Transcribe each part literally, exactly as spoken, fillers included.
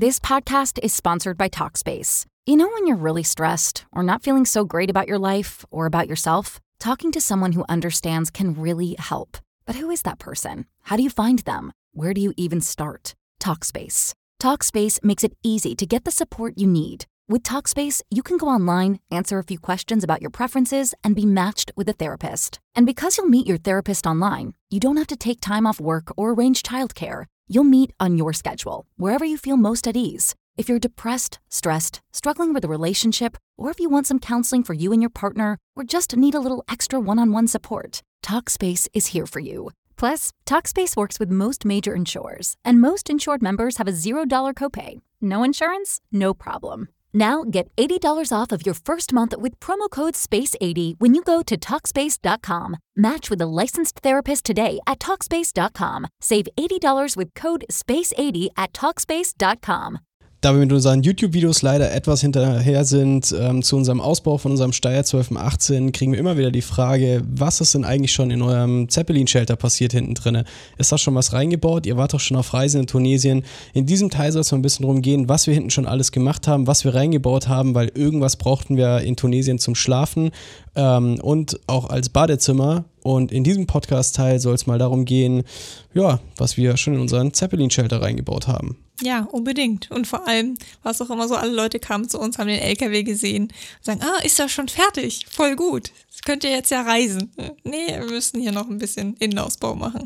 This podcast is sponsored by Talkspace. You know when you're really stressed or not feeling so great about your life or about yourself? Talking to someone who understands can really help. But who is that person? How do you find them? Where do you even start? Talkspace. Talkspace makes it easy to get the support you need. With Talkspace, you can go online, answer a few questions about your preferences, and be matched with a therapist. And because you'll meet your therapist online, you don't have to take time off work or arrange childcare. You'll meet on your schedule, wherever you feel most at ease. If you're depressed, stressed, struggling with a relationship, or if you want some counseling for you and your partner, or just need a little extra one-on-one support, Talkspace is here for you. Plus, Talkspace works with most major insurers, and most insured members have a zero dollars copay. No insurance? No problem. Now get eighty dollars off of your first month with promo code space eighty when you go to Talkspace dot com. Match with a licensed therapist today at Talkspace dot com. Save eighty dollars with code space eighty at Talkspace dot com. Da wir mit unseren YouTube-Videos leider etwas hinterher sind ähm, zu unserem Ausbau von unserem Steyr zwölf achtzehn, kriegen wir immer wieder die Frage, was ist denn eigentlich schon in eurem Zeppelin-Shelter passiert hinten drin? Ist da schon was reingebaut? Ihr wart doch schon auf Reisen in Tunesien. In diesem Teil soll es mal ein bisschen darum gehen, was wir hinten schon alles gemacht haben, was wir reingebaut haben, weil irgendwas brauchten wir in Tunesien zum Schlafen ähm, und auch als Badezimmer. Und in diesem Podcast-Teil soll es mal darum gehen, ja, was wir schon in unseren Zeppelin-Shelter reingebaut haben. Ja, unbedingt. Und vor allem war es auch immer so, alle Leute kamen zu uns, haben den L K W gesehen und sagen, ah, ist das schon fertig? Voll gut. Das könnt ihr jetzt ja reisen. Nee, wir müssen hier noch ein bisschen Innenausbau machen.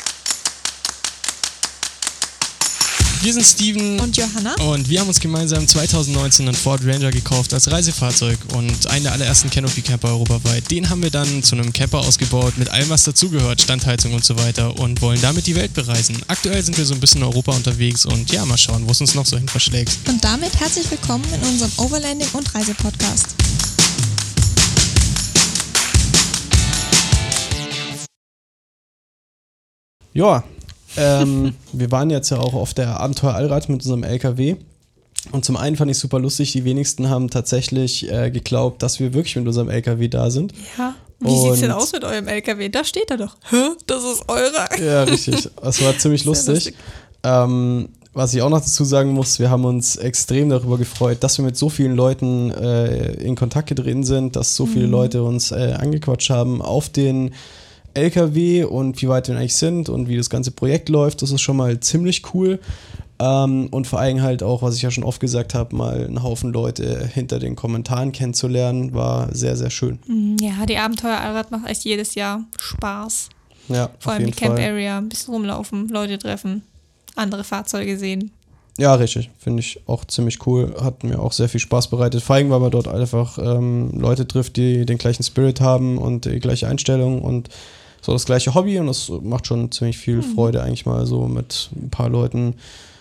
Wir sind Steven und Johanna und wir haben uns gemeinsam zwanzig neunzehn einen Ford Ranger gekauft als Reisefahrzeug und einen der allerersten Canopy-Camper europaweit. Den haben wir dann zu einem Camper ausgebaut mit allem, was dazugehört, Standheizung und so weiter und wollen damit die Welt bereisen. Aktuell sind wir so ein bisschen in Europa unterwegs und ja, mal schauen, wo es uns noch so hin verschlägt. Und damit herzlich willkommen in unserem Overlanding und Reisepodcast. Ja, ähm, wir waren jetzt ja auch auf der Abenteuer Allrad mit unserem L K W und zum einen fand ich super lustig, die wenigsten haben tatsächlich äh, geglaubt, dass wir wirklich mit unserem L K W da sind. Ja, wie sieht es denn aus mit eurem L K W? Da steht er doch. Hä? Das ist eurer. Ja, richtig. Das war ziemlich lustig. lustig. Ähm, was ich auch noch dazu sagen muss, wir haben uns extrem darüber gefreut, dass wir mit so vielen Leuten äh, in Kontakt getreten sind, dass so viele mhm. Leute uns äh, angequatscht haben auf den L K W und wie weit wir eigentlich sind und wie das ganze Projekt läuft. Das ist schon mal ziemlich cool. Ähm, und vor allem halt auch, was ich ja schon oft gesagt habe, mal einen Haufen Leute hinter den Kommentaren kennenzulernen, war sehr, sehr schön. Ja, die Abenteuer Allrad macht echt jedes Jahr Spaß. Ja, vor allem die Camp Area, ein bisschen rumlaufen, Leute treffen, andere Fahrzeuge sehen. Ja, richtig. Finde ich auch ziemlich cool. Hat mir auch sehr viel Spaß bereitet. Vor allem, weil man dort einfach ähm, Leute trifft, die den gleichen Spirit haben und die gleiche Einstellung und so das gleiche Hobby. Und das macht schon ziemlich viel mhm. Freude, eigentlich mal so mit ein paar Leuten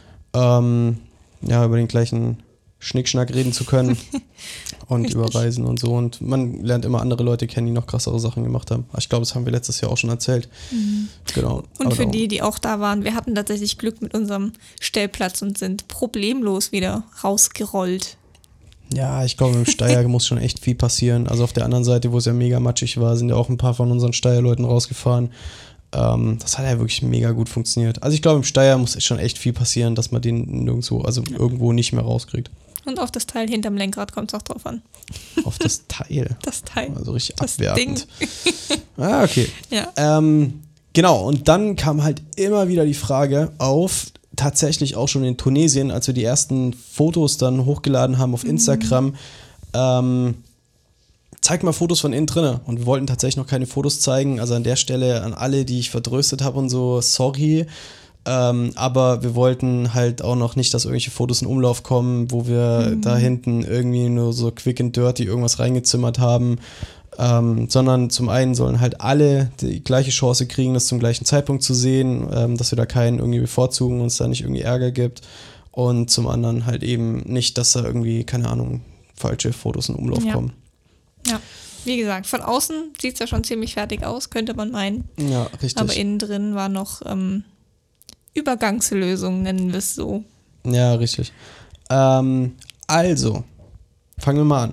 ähm, ja, über den gleichen Schnickschnack reden zu können und Richtig. über Reisen und so. Und man lernt immer andere Leute kennen, die noch krassere Sachen gemacht haben. Ich glaube, das haben wir letztes Jahr auch schon erzählt. Mhm. Genau. Und Aber für die, die auch da waren, wir hatten tatsächlich Glück mit unserem Stellplatz und sind problemlos wieder rausgerollt. Ja, ich glaube, im Steyr muss schon echt viel passieren. Also auf der anderen Seite, wo es ja mega matschig war, sind ja auch ein paar von unseren Steyr-Leuten rausgefahren. Ähm, das hat ja wirklich mega gut funktioniert. Also ich glaube, im Steyr muss schon echt viel passieren, dass man den nirgendwo, also ja. irgendwo nicht mehr rauskriegt. Und auf das Teil hinterm Lenkrad kommt es auch drauf an. Auf das Teil? Das Teil. Also richtig das abwertend. Ding. Ah, okay. Ja. Ähm, genau, und dann kam halt immer wieder die Frage auf, tatsächlich auch schon in Tunesien, als wir die ersten Fotos dann hochgeladen haben auf Instagram, mhm. ähm, zeig mal Fotos von innen drinne. Und wir wollten tatsächlich noch keine Fotos zeigen. Also an der Stelle an alle, die ich vertröstet habe und so, sorry. Ähm, aber wir wollten halt auch noch nicht, dass irgendwelche Fotos in Umlauf kommen, wo wir mhm. da hinten irgendwie nur so quick and dirty irgendwas reingezimmert haben. Ähm, sondern zum einen sollen halt alle die gleiche Chance kriegen, das zum gleichen Zeitpunkt zu sehen, ähm, dass wir da keinen irgendwie bevorzugen, uns da nicht irgendwie Ärger gibt und zum anderen halt eben nicht, dass da irgendwie, keine Ahnung, falsche Fotos in Umlauf ja. kommen. Ja, wie gesagt, von außen sieht es ja schon ziemlich fertig aus, könnte man meinen. Ja, richtig. Aber innen drin war noch ähm, Übergangslösung, nennen wir es so. Ja, richtig. Ähm, also, fangen wir mal an.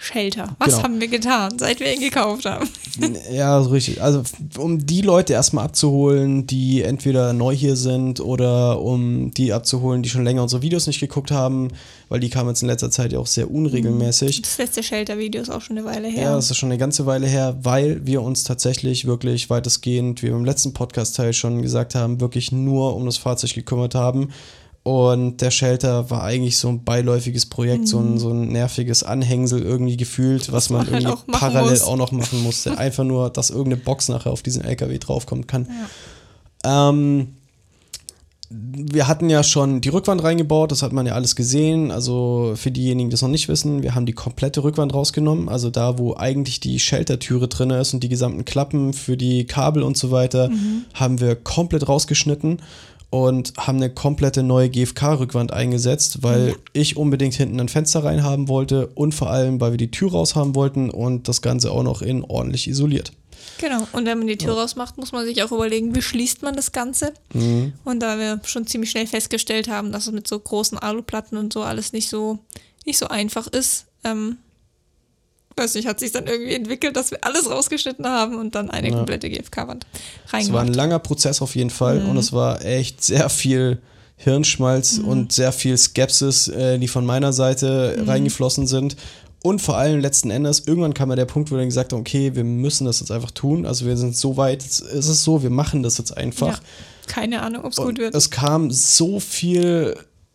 Shelter. Was Genau. haben wir getan, seit wir ihn gekauft haben? Ja, so richtig. Also um die Leute erstmal abzuholen, die entweder neu hier sind oder um die abzuholen, die schon länger unsere Videos nicht geguckt haben, weil die kamen jetzt in letzter Zeit ja auch sehr unregelmäßig. Das letzte Shelter-Video ist auch schon eine Weile her. Ja, das ist schon eine ganze Weile her, weil wir uns tatsächlich wirklich weitestgehend, wie wir im letzten Podcast-Teil schon gesagt haben, wirklich nur um das Fahrzeug gekümmert haben. Und der Shelter war eigentlich so ein beiläufiges Projekt, mhm. so, ein, so ein nerviges Anhängsel irgendwie gefühlt, was man halt irgendwie auch parallel muss. auch noch machen musste. Einfach nur, dass irgendeine Box nachher auf diesen L K W draufkommen kann. Ja. Ähm, wir hatten ja schon die Rückwand reingebaut, das hat man ja alles gesehen. Also für diejenigen, die das noch nicht wissen, wir haben die komplette Rückwand rausgenommen. Also da, wo eigentlich die Sheltertüre drin ist und die gesamten Klappen für die Kabel und so weiter, mhm. haben wir komplett rausgeschnitten. Und haben eine komplette neue G F K-Rückwand eingesetzt, weil ja. ich unbedingt hinten ein Fenster rein haben wollte und vor allem, weil wir die Tür raus haben wollten und das Ganze auch noch in ordentlich isoliert. Genau, und wenn man die Tür ja. rausmacht, muss man sich auch überlegen, wie schließt man das Ganze. Mhm. Und da wir schon ziemlich schnell festgestellt haben, dass es mit so großen Aluplatten und so alles nicht so, nicht so einfach ist, ähm, weiß nicht, hat sich dann irgendwie entwickelt, dass wir alles rausgeschnitten haben und dann eine ja. komplette G F K-Wand reingemacht. Es war ein langer Prozess auf jeden Fall mhm. und es war echt sehr viel Hirnschmalz mhm. und sehr viel Skepsis, äh, die von meiner Seite mhm. reingeflossen sind. Und vor allem letzten Endes, irgendwann kam ja der Punkt, wo wir dann gesagt haben, okay, wir müssen das jetzt einfach tun. Also wir sind so weit, es ist so, wir machen das jetzt einfach. Ja. Keine Ahnung, ob es gut wird. Es kam so viel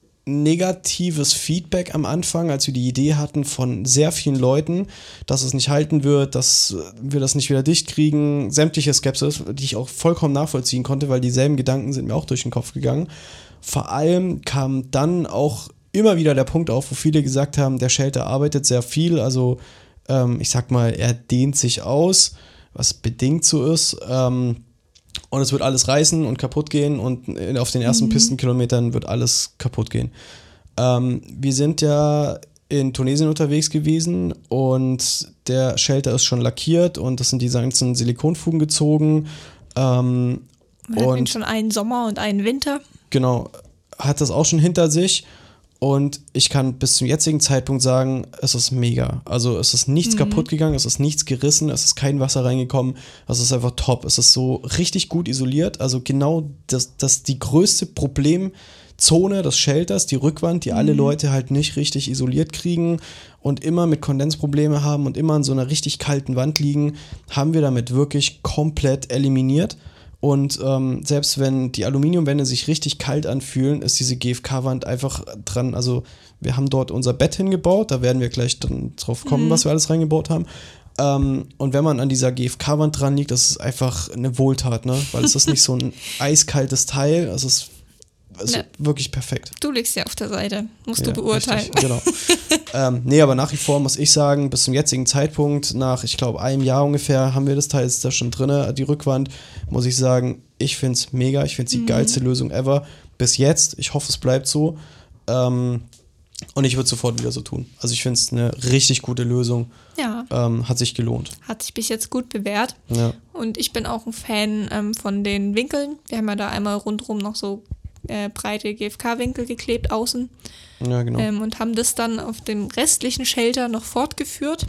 negatives Feedback am Anfang, als wir die Idee hatten von sehr vielen Leuten, dass es nicht halten wird, dass wir das nicht wieder dicht kriegen, sämtliche Skepsis, die ich auch vollkommen nachvollziehen konnte, weil dieselben Gedanken sind mir auch durch den Kopf gegangen. Vor allem kam dann auch immer wieder der Punkt auf, wo viele gesagt haben, der Shelter arbeitet sehr viel, also ähm, ich sag mal, er dehnt sich aus, was bedingt so ist, ähm, und es wird alles reißen und kaputt gehen und auf den ersten mhm. Pistenkilometern wird alles kaputt gehen. Ähm, wir sind ja in Tunesien unterwegs gewesen und der Shelter ist schon lackiert und das sind die ganzen Silikonfugen gezogen. Ähm, Man hat ihn schon einen Sommer und einen Winter. Genau, hat das auch schon hinter sich. Und ich kann bis zum jetzigen Zeitpunkt sagen, es ist mega. Also es ist nichts mhm. kaputt gegangen, es ist nichts gerissen, es ist kein Wasser reingekommen. Es ist einfach top. Es ist so richtig gut isoliert. Also genau das, das die größte Problemzone des Shelters, die Rückwand, die mhm. alle Leute halt nicht richtig isoliert kriegen und immer mit Kondensprobleme haben und immer an so einer richtig kalten Wand liegen, haben wir damit wirklich komplett eliminiert. Und ähm, selbst wenn die Aluminiumwände sich richtig kalt anfühlen, ist diese G F K-Wand einfach dran. Also wir haben dort unser Bett hingebaut, da werden wir gleich dann drauf kommen, mhm. was wir alles reingebaut haben. Ähm, und wenn man an dieser G F K-Wand dran liegt, das ist einfach eine Wohltat, ne? Weil es ist nicht so ein eiskaltes Teil, es ist, es ist wirklich perfekt. Du liegst ja auf der Seite, musst ja, du beurteilen. Richtig, genau. ähm, nee, aber nach wie vor muss ich sagen, bis zum jetzigen Zeitpunkt, nach, ich glaube, einem Jahr ungefähr, haben wir das Teil jetzt da schon drin, die Rückwand, muss ich sagen, ich finde es mega, ich finde es die mhm. geilste Lösung ever. Bis jetzt, ich hoffe, es bleibt so. Ähm, und ich würde es sofort wieder so tun. Also ich finde es eine richtig gute Lösung. Ja. Ähm, hat sich gelohnt. Hat sich bis jetzt gut bewährt. Ja. Und ich bin auch ein Fan ähm, von den Winkeln. Wir haben ja da einmal rundherum noch so äh, breite G F K-Winkel geklebt außen. Ja, genau. Ähm, und haben das dann auf dem restlichen Shelter noch fortgeführt.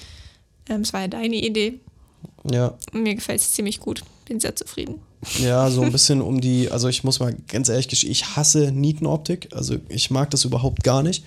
Ähm, es war ja deine Idee. Ja. Und mir gefällt es ziemlich gut. Bin sehr zufrieden. Ja, so ein bisschen um die, also ich muss mal ganz ehrlich gestehen, ich hasse Nietenoptik, also ich mag das überhaupt gar nicht.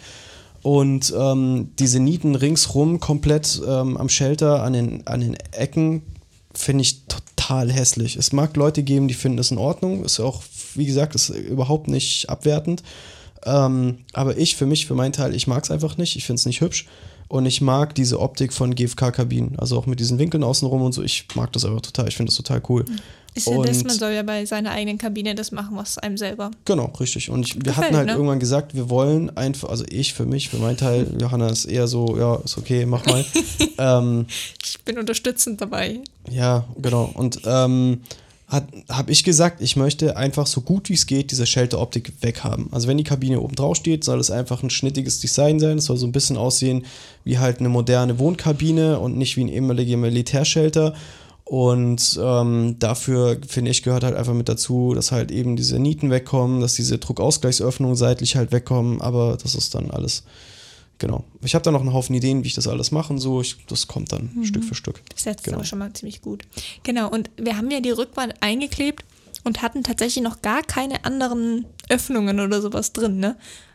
Und ähm, diese Nieten ringsrum komplett ähm, am Shelter, an den, an den Ecken, finde ich total hässlich. Es mag Leute geben, die finden das in Ordnung, ist auch, wie gesagt, ist überhaupt nicht abwertend. Ähm, aber ich, für mich, für meinen Teil, ich mag es einfach nicht, ich finde es nicht hübsch. Und ich mag diese Optik von G F K-Kabinen, also auch mit diesen Winkeln außenrum und so, ich mag das einfach total, ich finde das total cool. Ist ja das, man soll ja bei seiner eigenen Kabine das machen, was einem selber Genau, richtig. Und ich, wir gefällt, hatten halt ne? irgendwann gesagt, wir wollen einfach, also ich für mich, für meinen Teil, Johanna ist eher so, ja, ist okay, mach mal. ähm, ich bin unterstützend dabei. Ja, genau. Und ähm, habe ich gesagt, ich möchte einfach so gut wie es geht diese Shelter-Optik weghaben. Also wenn die Kabine oben drauf steht, soll es einfach ein schnittiges Design sein. Es soll so ein bisschen aussehen wie halt eine moderne Wohnkabine und nicht wie ein ehemaliger Militärshelter. Und ähm, dafür, finde ich, gehört halt einfach mit dazu, dass halt eben diese Nieten wegkommen, dass diese Druckausgleichsöffnungen seitlich halt wegkommen, aber das ist dann alles genau. Ich habe da noch einen Haufen Ideen, wie ich das alles mache und so. Ich, das kommt dann mhm. Stück für Stück. Das setzt genau. aber schon mal ziemlich gut. Genau, und wir haben ja die Rückwand eingeklebt und hatten tatsächlich noch gar keine anderen Öffnungen oder sowas drin, ne?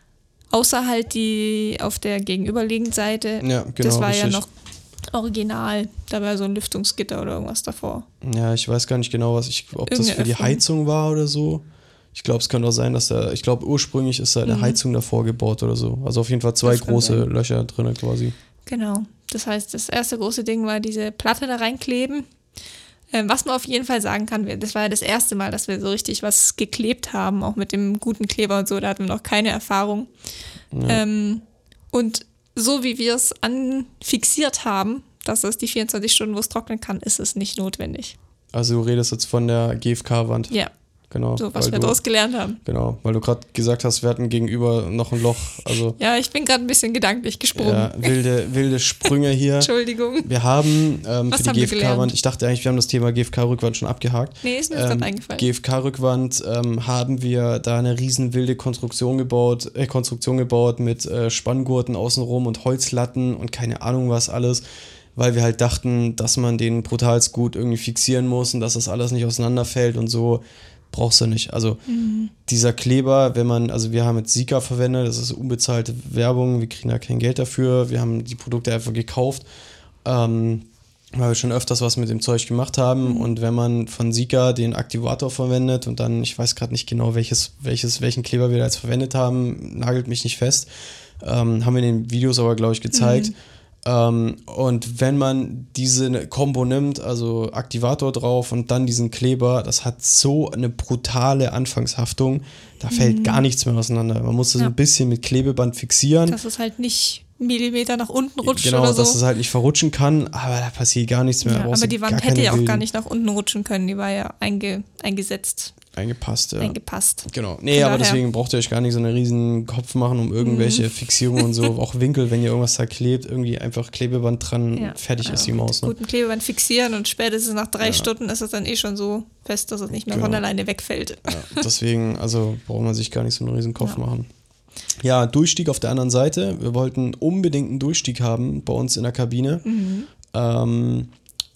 Außer halt die auf der gegenüberliegenden Seite. Ja, genau, das war richtig. ja noch original. Da war so ein Lüftungsgitter oder irgendwas davor. Ja, ich weiß gar nicht genau, was ich, ob das Irgendeine für die Öffnung. Heizung war oder so. Ich glaube, es könnte auch sein, dass da, ich glaube, ursprünglich ist da eine Mhm. Heizung davor gebaut oder so. Also auf jeden Fall zwei Das kann große sein. Löcher drin quasi. Genau. Das heißt, das erste große Ding war diese Platte da reinkleben. Ähm, was man auf jeden Fall sagen kann, wir- das war ja das erste Mal, dass wir so richtig was geklebt haben, auch mit dem guten Kleber und so, da hatten wir noch keine Erfahrung. Ja. Ähm, und so wie wir es anfixiert haben, dass es die vierundzwanzig Stunden, wo es trocknen kann, ist es nicht notwendig. Also du redest jetzt von der G F K-Wand. Ja, Genau. so was weil wir du, daraus gelernt haben. Genau, weil du gerade gesagt hast, wir hatten gegenüber noch ein Loch. Also Ja, ich bin gerade ein bisschen gedanklich gesprungen. ja, wilde, wilde Sprünge hier. Entschuldigung. Wir haben ähm, Was für die haben wir G F K-Wand, gelernt? ich dachte eigentlich, wir haben das Thema G F K-Rückwand schon abgehakt. Nee, ist mir jetzt Ähm, gerade eingefallen. G F K-Rückwand ähm, haben wir da eine riesen wilde Konstruktion gebaut, äh, Konstruktion gebaut mit äh, Spanngurten außenrum und Holzlatten und keine Ahnung was alles, weil wir halt dachten, dass man den brutalst gut irgendwie fixieren muss und dass das alles nicht auseinanderfällt und so. Brauchst du nicht. Also Mhm. dieser Kleber, wenn man, also wir haben jetzt Sika verwendet, das ist unbezahlte Werbung, wir kriegen da kein Geld dafür, wir haben die Produkte einfach gekauft, ähm, weil wir schon öfters was mit dem Zeug gemacht haben Mhm. und wenn man von Sika den Aktivator verwendet und dann, ich weiß gerade nicht genau, welches, welches, welchen Kleber wir da jetzt verwendet haben, nagelt mich nicht fest, ähm, haben wir in den Videos aber, glaube ich, gezeigt. Mhm. Ähm, und wenn man diese Kombo nimmt, also Aktivator drauf und dann diesen Kleber, das hat so eine brutale Anfangshaftung, da fällt gar nichts mehr auseinander. Man muss das Ja. ein bisschen mit Klebeband fixieren. Dass es halt nicht Millimeter nach unten rutscht Genau, oder so. dass es halt nicht verrutschen kann, aber da passiert gar nichts mehr. Da Ja, brauchst aber du die Wand gar hätte keine ja auch gar wilden- nicht nach unten rutschen können. Die war ja einge, eingesetzt, eingepasst. Ja. eingepasst. Genau. Nee, Von aber daher- deswegen braucht ihr euch gar nicht so einen riesen Kopf machen um irgendwelche Mhm. Fixierungen und so. Auch Winkel, wenn ihr irgendwas da klebt, irgendwie einfach Klebeband dran, Ja. fertig ist die Ja, Maus. Ne? Guten Klebeband fixieren und spätestens nach drei Ja. Stunden ist es dann eh schon so fest, dass es nicht mehr Genau. von alleine wegfällt. Ja, deswegen, also braucht man sich gar nicht so einen riesen Kopf Ja. machen. Ja, Durchstieg auf der anderen Seite. Wir wollten unbedingt einen Durchstieg haben bei uns in der Kabine. Mhm. Ähm,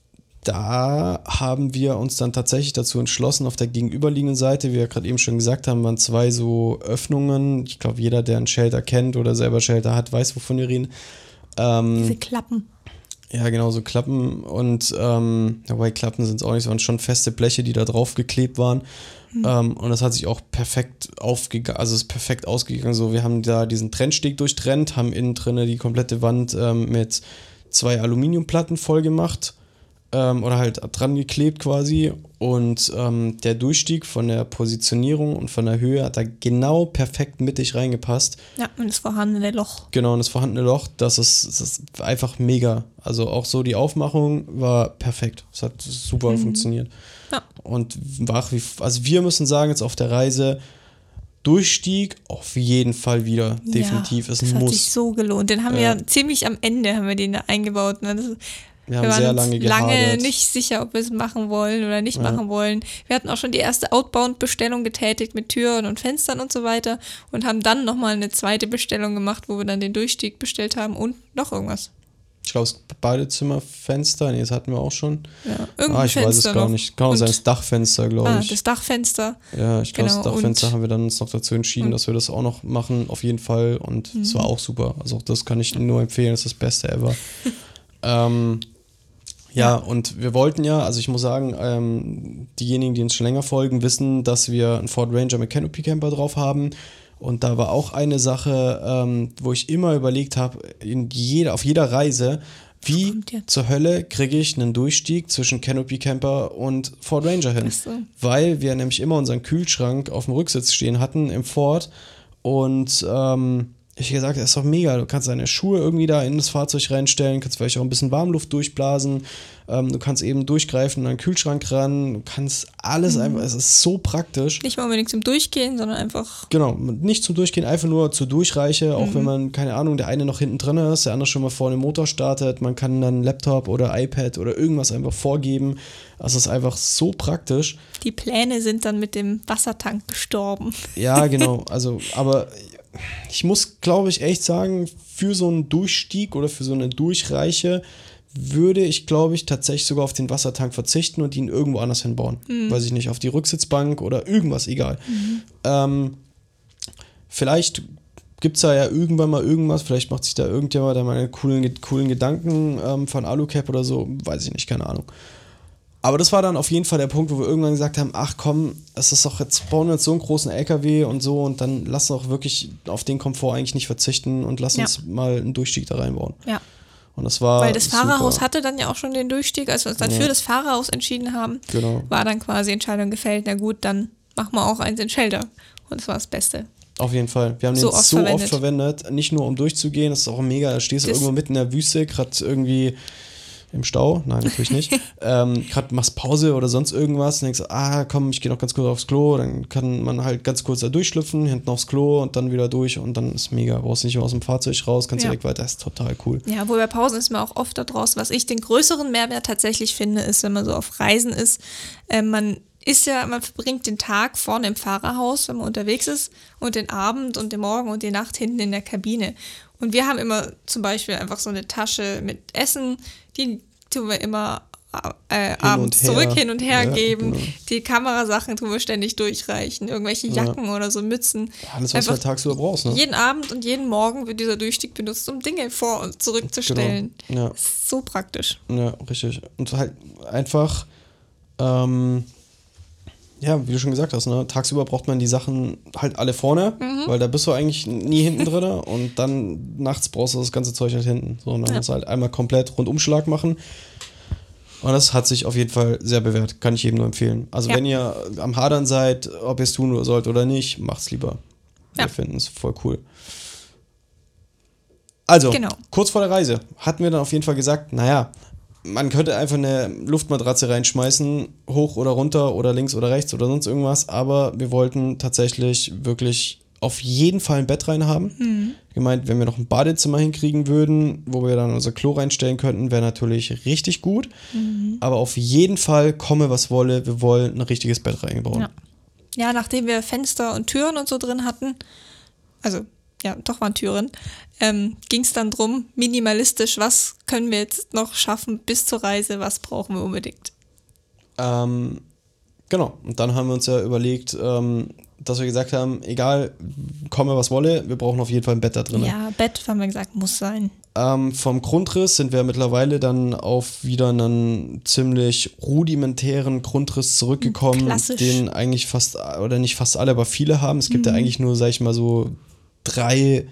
da haben wir uns dann tatsächlich dazu entschlossen, auf der gegenüberliegenden Seite, wie wir gerade eben schon gesagt haben, waren zwei so Öffnungen. Ich glaube, jeder, der einen Shelter kennt oder selber Shelter hat, weiß, wovon wir reden. Ähm, Diese Klappen. Ja, genau, so Klappen und ähm, wobei Klappen sind es auch nicht, es waren schon feste Bleche, die da drauf geklebt waren. Mhm. Ähm, und das hat sich auch perfekt aufgegangen, also ist perfekt ausgegangen. So, wir haben da diesen Trennsteg durchtrennt, haben innen drinne die komplette Wand ähm, mit zwei Aluminiumplatten voll gemacht. Ähm, oder halt dran geklebt quasi und ähm, der Durchstieg von der Positionierung und von der Höhe hat da genau perfekt mittig reingepasst. Ja, und das vorhandene Loch. Genau, und das vorhandene Loch, das ist, das ist einfach mega. Also auch so die Aufmachung war perfekt. Es hat super Mhm. funktioniert. Ja. Und war wie, also wir müssen sagen, jetzt auf der Reise, Durchstieg auf jeden Fall wieder. Definitiv ja, ist das ein hat Muss. sich so gelohnt. Den haben Ja. wir ziemlich am Ende haben wir den da eingebaut. Ne? Das, wir haben wir waren sehr uns lange lange gehadert. nicht sicher, ob wir es machen wollen oder nicht Ja. machen wollen. Wir hatten auch schon die erste Outbound-Bestellung getätigt mit Türen und Fenstern und so weiter und haben dann nochmal eine zweite Bestellung gemacht, wo wir dann den Durchstieg bestellt haben und noch irgendwas. Ich glaube, das Badezimmerfenster, nee, das hatten wir auch schon. Ja, irgendein Ah, ich Fenster weiß es gar noch. nicht. Kann auch Und- sein, das Dachfenster, glaube Ah, ich. das Dachfenster. Ja, ich glaube, Genau, das Dachfenster und- haben wir dann uns noch dazu entschieden, und- dass wir das auch noch machen, auf jeden Fall. Und es Mhm. war auch super. Also auch das kann ich nur empfehlen, das ist das Beste ever. ähm, ja, und wir wollten ja, also ich muss sagen, ähm, diejenigen, die uns schon länger folgen, wissen, dass wir einen Ford Ranger mit Canopy Camper drauf haben. Und da war auch eine Sache, ähm, wo ich immer überlegt habe, in jeder, auf jeder Reise, wie kommt jetzt? zur Hölle kriege ich einen Durchstieg zwischen Canopy Camper und Ford Ranger hin? Ach so. Weil wir nämlich immer unseren Kühlschrank auf dem Rücksitz stehen hatten im Ford und ähm, ich gesagt, das ist doch mega, du kannst deine Schuhe irgendwie da in das Fahrzeug reinstellen, kannst vielleicht auch ein bisschen Warmluft durchblasen, ähm, du kannst eben durchgreifen an den Kühlschrank ran, du kannst alles Mhm. einfach, es ist so praktisch. Nicht mal unbedingt zum Durchgehen, sondern einfach. Genau, nicht zum Durchgehen, einfach nur zur Durchreiche, auch Mhm. wenn man, keine Ahnung, der eine noch hinten drin ist, der andere schon mal vorne den Motor startet, man kann dann Laptop oder iPad oder irgendwas einfach vorgeben. Das ist einfach so praktisch. Die Pläne sind dann mit dem Wassertank gestorben. Ja, genau, also, aber ich muss, glaube ich, echt sagen, für so einen Durchstieg oder für so eine Durchreiche würde ich, glaube ich, tatsächlich sogar auf den Wassertank verzichten und ihn irgendwo anders hinbauen. Mhm. Weiß ich nicht, auf die Rücksitzbank oder irgendwas, egal. Mhm. Ähm, vielleicht gibt es da ja irgendwann mal irgendwas, vielleicht macht sich da irgendjemand da mal einen coolen, coolen Gedanken ähm, von Alucap oder so, weiß ich nicht, keine Ahnung. Aber das war dann auf jeden Fall der Punkt, wo wir irgendwann gesagt haben, ach komm, es ist doch jetzt, bauen wir jetzt so einen großen L K W und so und dann lass doch wirklich auf den Komfort eigentlich nicht verzichten und lass ja. uns mal einen Durchstieg da reinbauen. Ja. Und das war Weil das super. Fahrerhaus hatte dann ja auch schon den Durchstieg, als wir uns dann ja. für das Fahrerhaus entschieden haben, genau. war dann quasi Entscheidung gefällt, na gut, dann machen wir auch eins in Shelter. Und das war das Beste. Auf jeden Fall. Wir haben so den oft so verwendet. oft verwendet, nicht nur um durchzugehen, das ist auch mega, da stehst du irgendwo mitten in der Wüste, gerade irgendwie im Stau, nein, natürlich nicht, ähm, gerade machst Pause oder sonst irgendwas und denkst, ah komm, ich gehe noch ganz kurz aufs Klo, dann kann man halt ganz kurz da durchschlüpfen, hinten aufs Klo und dann wieder durch und dann ist mega, brauchst nicht mehr aus dem Fahrzeug raus, kannst ja. direkt weiter, das ist total cool. Ja, wohl bei Pausen ist mir auch oft da draußen, was ich den größeren Mehrwert tatsächlich finde, ist, wenn man so auf Reisen ist, äh, man ist ja, man verbringt den Tag vorne im Fahrerhaus, wenn man unterwegs ist und den Abend und den Morgen und die Nacht hinten in der Kabine. Und wir haben immer zum Beispiel einfach so eine Tasche mit Essen, die tun wir immer äh, abends zurück hin und her ja, geben. Genau. Die Kamerasachen tun wir ständig durchreichen, irgendwelche Jacken ja. oder so Mützen. Alles, was du halt tagsüber brauchst. Ne? Jeden Abend und jeden Morgen wird dieser Durchstieg benutzt, um Dinge vor- und zurückzustellen. Genau. Ja. Das ist so praktisch. Ja, richtig. Und halt einfach ähm, ja, wie du schon gesagt hast, ne? Tagsüber braucht man die Sachen halt alle vorne, mhm. weil da bist du eigentlich nie hinten drin und dann nachts brauchst du das ganze Zeug halt hinten. So, und dann ja. musst du halt einmal komplett Rundumschlag machen. Und das hat sich auf jeden Fall sehr bewährt, kann ich jedem nur empfehlen. Also ja. wenn ihr am Hadern seid, ob ihr es tun sollt oder nicht, macht's lieber. Ja. Wir finden es voll cool. Also, genau. kurz vor der Reise hatten wir dann auf jeden Fall gesagt, naja, man könnte einfach eine Luftmatratze reinschmeißen, hoch oder runter oder links oder rechts oder sonst irgendwas, aber wir wollten tatsächlich wirklich auf jeden Fall ein Bett rein haben. Mhm. Gemeint, wenn wir noch ein Badezimmer hinkriegen würden, wo wir dann unser Klo reinstellen könnten, wäre natürlich richtig gut. Mhm. Aber auf jeden Fall, komme was wolle, wir wollen ein richtiges Bett reinbauen. Ja. ja, nachdem wir Fenster und Türen und so drin hatten, also ja, doch waren Türen, ähm, ging es dann drum, minimalistisch, was können wir jetzt noch schaffen bis zur Reise, was brauchen wir unbedingt? Ähm, genau, und dann haben wir uns ja überlegt, ähm, dass wir gesagt haben, egal, komme was wolle, wir brauchen auf jeden Fall ein Bett da drin. Ja, Bett, haben wir gesagt, muss sein. Ähm, vom Grundriss sind wir mittlerweile dann auf wieder einen ziemlich rudimentären Grundriss zurückgekommen, Klassisch. Den eigentlich fast, oder nicht fast alle, aber viele haben. Es gibt mhm. ja eigentlich nur, sag ich mal so, drei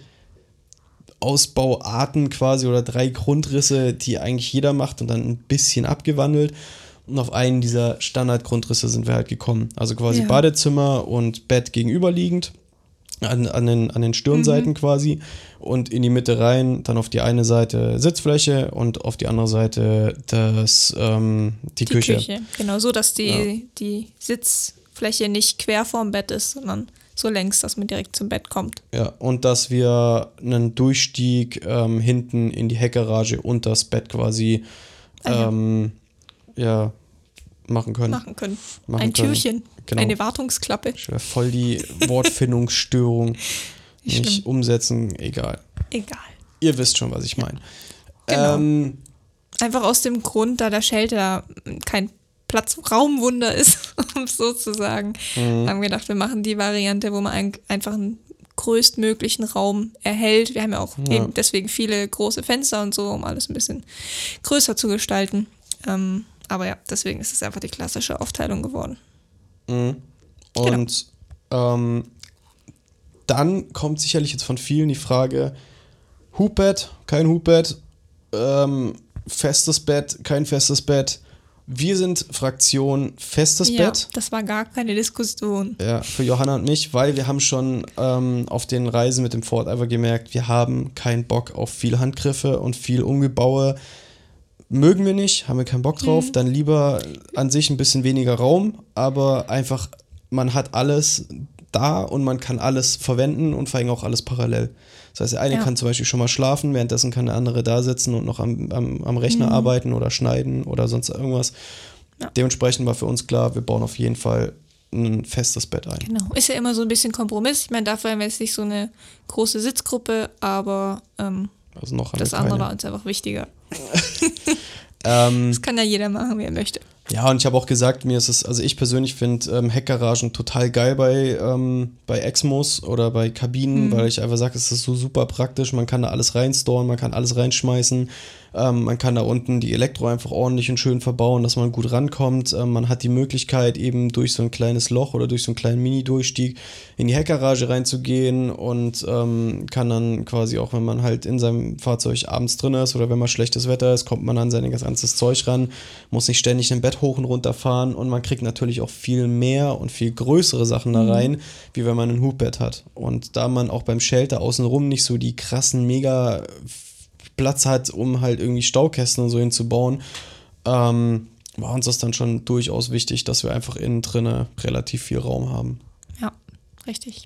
Ausbauarten quasi oder drei Grundrisse, die eigentlich jeder macht und dann ein bisschen abgewandelt. Und auf einen dieser Standardgrundrisse sind wir halt gekommen. Also quasi ja. Badezimmer und Bett gegenüberliegend an, an, den, an den Stirnseiten mhm. quasi und in die Mitte rein, dann auf die eine Seite Sitzfläche und auf die andere Seite das, ähm, die, die Küche. Küche. Genau, so dass die, ja. die Sitzfläche nicht quer vorm Bett ist, sondern so längs, dass man direkt zum Bett kommt. Ja, und dass wir einen Durchstieg ähm, hinten in die Heckgarage und das Bett quasi ähm, ja, machen können. Machen können. Machen Ein können. Türchen, genau. Eine Wartungsklappe. Voll die Wortfindungsstörung. Nicht schlimm. Umsetzen, egal. Egal. Ihr wisst schon, was ich meine. Genau. Ähm, Einfach aus dem Grund, da der Shelter kein Platz-Raumwunder ist, um es so zu sagen, mhm. haben wir gedacht, wir machen die Variante, wo man ein, einfach einen größtmöglichen Raum erhält. Wir haben ja auch ja. eben deswegen viele große Fenster und so, um alles ein bisschen größer zu gestalten. Ähm, aber ja, deswegen ist es einfach die klassische Aufteilung geworden. Mhm. Und genau. ähm, dann kommt sicherlich jetzt von vielen die Frage, Hubbett, kein Hubbett, ähm, festes Bett, kein festes Bett. Wir sind Fraktion festes ja, Bett. Das war gar keine Diskussion. Ja, für Johanna und mich, weil wir haben schon ähm, auf den Reisen mit dem Ford einfach gemerkt, wir haben keinen Bock auf viel Handgriffe und viel Umgebaue. Mögen wir nicht, haben wir keinen Bock drauf. Mhm. Dann lieber an sich ein bisschen weniger Raum, aber einfach, man hat alles da und man kann alles verwenden und vor allem auch alles parallel. Das heißt, der eine ja. kann zum Beispiel schon mal schlafen, währenddessen kann der andere da sitzen und noch am, am, am Rechner mhm. arbeiten oder schneiden oder sonst irgendwas. Ja. Dementsprechend war für uns klar, wir bauen auf jeden Fall ein festes Bett ein. Genau. Ist ja immer so ein bisschen Kompromiss. Ich meine, dafür haben wir jetzt nicht so eine große Sitzgruppe, aber ähm, Also noch das andere war uns einfach wichtiger. ähm, Das kann ja jeder machen, wie er möchte. Ja, und ich habe auch gesagt, mir ist es, also ich persönlich finde ähm, Heckgaragen total geil bei, ähm, bei Exmos oder bei Kabinen, mhm. weil ich einfach sage, es ist so super praktisch, man kann da alles reinstoren, man kann alles reinschmeißen, ähm, man kann da unten die Elektro einfach ordentlich und schön verbauen, dass man gut rankommt, ähm, man hat die Möglichkeit eben durch so ein kleines Loch oder durch so einen kleinen Mini-Durchstieg in die Heckgarage reinzugehen und ähm, kann dann quasi auch, wenn man halt in seinem Fahrzeug abends drin ist oder wenn mal schlechtes Wetter ist, kommt man an sein ganzes Zeug ran, muss nicht ständig im Bett hoch und runter fahren und man kriegt natürlich auch viel mehr und viel größere Sachen da rein, mhm. wie wenn man ein Hubbett hat. Und da man auch beim Shelter außenrum nicht so die krassen mega Platz hat, um halt irgendwie Staukästen und so hinzubauen, ähm, war uns das dann schon durchaus wichtig, dass wir einfach innen drinne relativ viel Raum haben. Ja, richtig.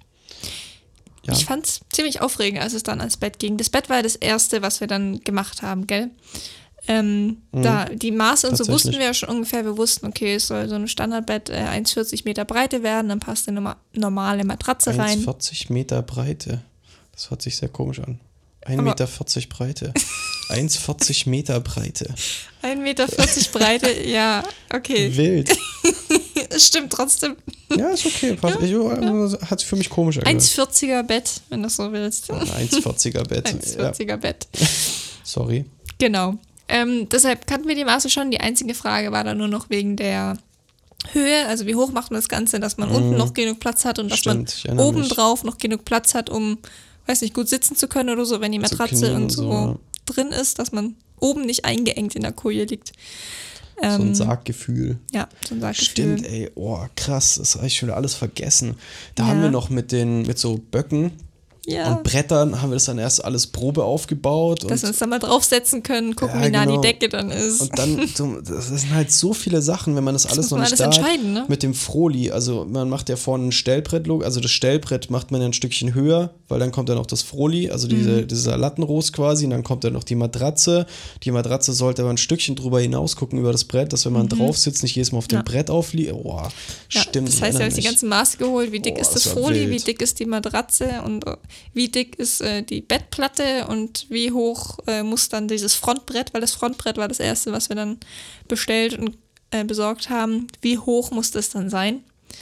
Ja. Ich fand es ziemlich aufregend, als es dann ans Bett ging. Das Bett war ja das Erste, was wir dann gemacht haben, gell? Ähm, mhm. da, die Maße und so wussten wir ja schon ungefähr. Wir wussten, okay, es soll so ein Standardbett äh, eins Komma vierzig Meter Breite werden, dann passt eine normale Matratze rein. eins Komma vierzig Meter Breite. Das hört sich sehr komisch an. ein Komma vierzig Meter Breite. eins Komma vierzig Meter Breite. ein Komma vierzig Meter Breite, ja, okay. Wild. Es stimmt trotzdem. Ja, ist okay. Ja, ich, ja. Hat sich für mich komisch angehört. eins Komma vierziger Bett, wenn du so willst. Ja, eins Komma vierziger Bett. eins Komma vierziger ja. Bett. Sorry. Genau. Ähm, deshalb kannten wir die Maße schon. Die einzige Frage war dann nur noch wegen der Höhe. Also wie hoch macht man das Ganze, dass man mm. unten noch genug Platz hat und dass Stimmt, man obendrauf noch genug Platz hat, um, weiß nicht, gut sitzen zu können oder so, wenn die Matratze irgendwo so drin ist, dass man oben nicht eingeengt in der Koje liegt. Ähm, so ein Sarggefühl. Ja, so ein Sarggefühl. Stimmt, ey, oh krass, das habe ich schon alles vergessen. Da ja. haben wir noch mit den, mit so Böcken ja. und Brettern haben wir das dann erst alles Probe aufgebaut. Dass und wir uns dann mal draufsetzen können, gucken, ja, wie nah genau. die Decke dann ist. Und dann, das sind halt so viele Sachen, wenn man das, das alles noch nicht alles da hat. Ne? Mit dem Froli, also man macht ja vorne ein Stellbrett, also das Stellbrett macht man ja ein Stückchen höher, weil dann kommt ja noch das Froli, also diese, mhm. dieser Lattenrost quasi, und dann kommt ja noch die Matratze. Die Matratze sollte aber ein Stückchen drüber hinaus gucken über das Brett, dass wenn man mhm. drauf sitzt, nicht jedes Mal auf dem ja. Brett aufliegt. Oh, ja, stimmt. Das heißt, wir haben die ganzen Maße geholt, wie dick oh, ist das, das Froli, wie dick ist die Matratze und wie dick ist äh, die Bettplatte und wie hoch äh, muss dann dieses Frontbrett, weil das Frontbrett war das erste, was wir dann bestellt und äh, besorgt haben. Wie hoch muss das dann sein?